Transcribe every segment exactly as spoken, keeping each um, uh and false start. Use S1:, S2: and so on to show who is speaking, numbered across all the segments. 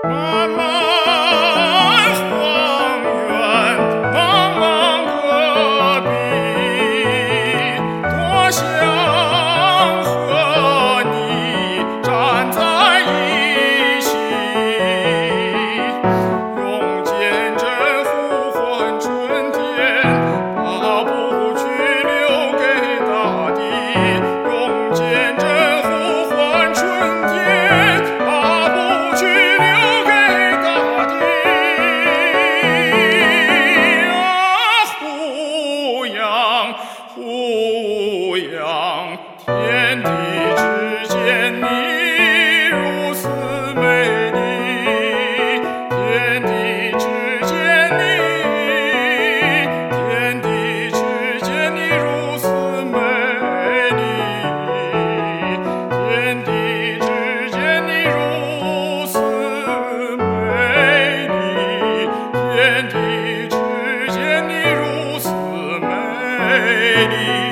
S1: 漫漫荒原，茫茫戈壁，多想和你站在一起，用坚贞呼唤春天，把不去留给大地。用坚贞呼唤春天，把不去留给大地。啊，胡杨，胡杨，天地之间你如此美丽，天地之间你，天地之间你如此美丽，天地之间你如此美丽，天地之间你如此美丽。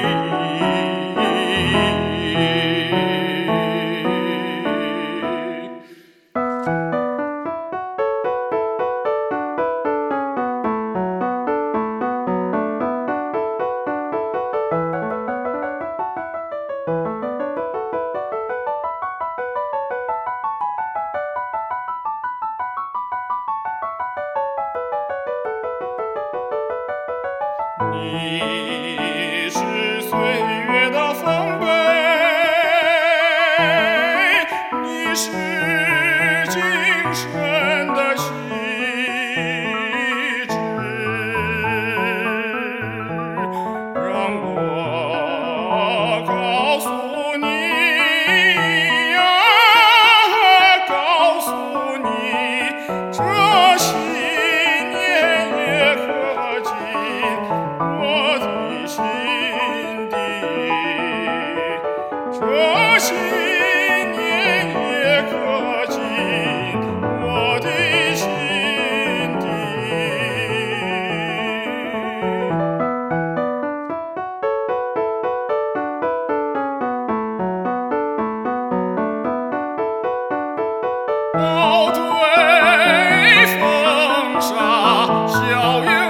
S1: 你是岁月的丰碑，你是今生的细致，让我告诉你呀，告诉你，这些年也可近我的心底，这些年也刻进我的心底。哦，对，风沙，小月。